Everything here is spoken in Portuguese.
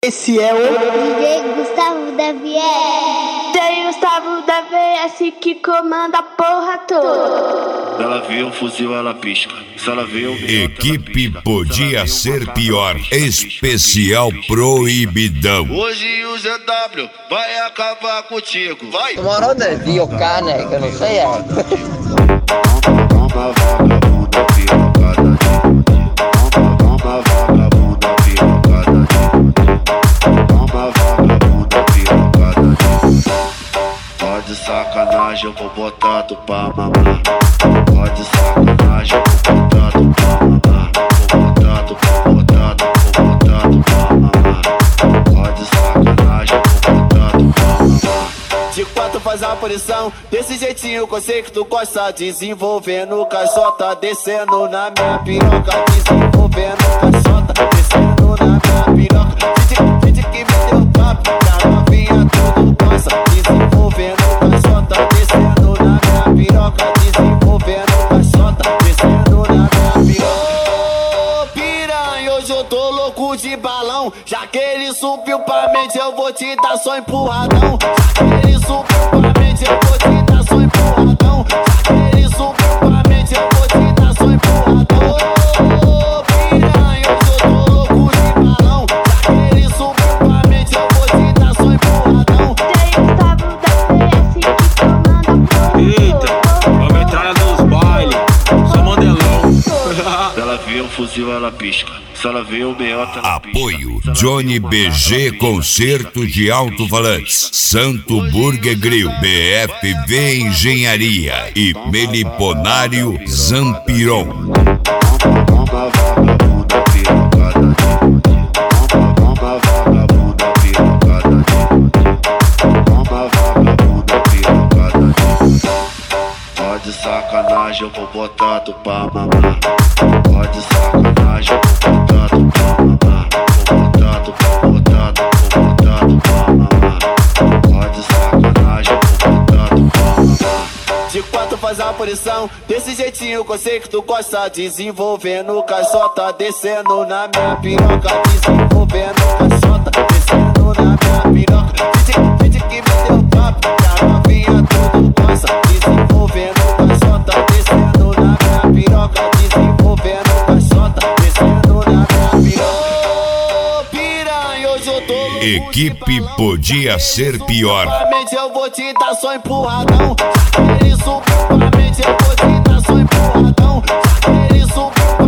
Esse é o DJ Gustavo da VS. DJ Gustavo da VS que comanda a porra toda. Ela vê um fuzil, ela pisca. Se ela vê um Equipe podia ser pior. Especial Proibidão. Hoje o ZW vai acabar contigo. Vai! Tomorrow de Dio Cane, que não sei Uma vagabunda pirocada. Uma vagabunda pirocada. Uma vagabunda pirocada. Pode sacanagem, eu vou botar tu pra mamar. Pode sacanagem, eu vou botar tu pra mamar. Vou botar tu pra mamar. Pode sacanagem, eu vou botar tu pra mamar. De quatro faz a punição, desse jeitinho que eu sei que tu gosta. Desenvolvendo caixota, descendo na minha piroca. Desenvolvendo caixota, descendo na minha piroca. Finge que me deu papo, da novinha tudo passa. Desenvolvendo caixota, descendo na minha piroca. Desenvolvendo caixota, descendo na minha piroca. Ô piranha, hoje eu tô louco de balão. Já que ele subiu pra mente, eu vou te dar só empurradão. Já que ele subiu pra mente, eu vou te dar só empurradão. Já que ele subiu pra mente, eu vou te dar só empurradão. Ô piranha, hoje eu tô louco de balão. Já que ele subiu pra mente, eu vou te dar só empurradão. DJ Gustavo da VS que comanda a porra toda. Eita, vamos entrar nos bailes, sou modelão. Ela vê um fuzil, ela pisca. Se ela vê o meiota, ela pisca. Apoio Johnny BG Concerto de Alto-Falantes, Santo Burger Grill, BFV Engenharia e Meliponário Zampiron. Uma vagabunda pirocada. Uma vagabunda pirocada. Uma vagabunda pirocada. Pode sacanagem, eu vou botar tu pra mamar. Pode sacanagem, eu vou botar tu pra mamar. Vou botar tu pra mamar. Pode sacanagem, eu vou botar tu pra mamar. De quatro faz a punição, desse jeitinho que eu sei que tu gosta. Desenvolvendo caixota, descendo na minha piroca. Desenvolvendo caixota, descendo na minha piroca. Finge que me deu papo, da novinha tudo gosta. Desenvolvendo caixota, descendo na minha piroca. Desenvolvendo caixota, descendo na minha piroca. Ô piranha, hoje eu tô louco. Equipe podia ser pior. Eu vou te dar só empurradão. Já que ele subiu pra mente, eu vou te dar só empurradão. Já que ele subiu